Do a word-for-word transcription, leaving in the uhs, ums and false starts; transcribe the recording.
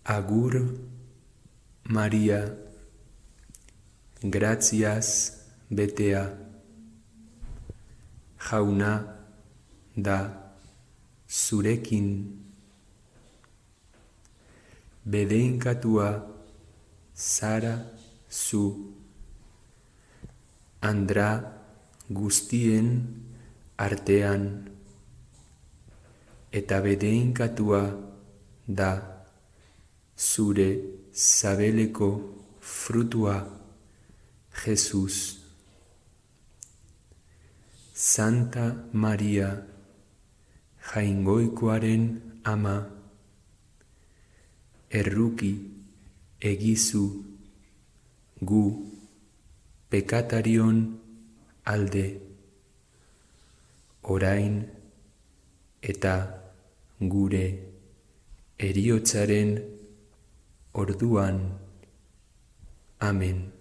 Agur Maria, gratiaz betea, Jauna da zurekin, bedeinkatua zara zu, andra guztien artean, eta bedeinkatua da zure sabeleko frutua, Jesus. Santa Maria, Jaingoikoaren ama, erruki egizu gu pekatarion alde, orain eta gure heriotzaren orduan. Amen.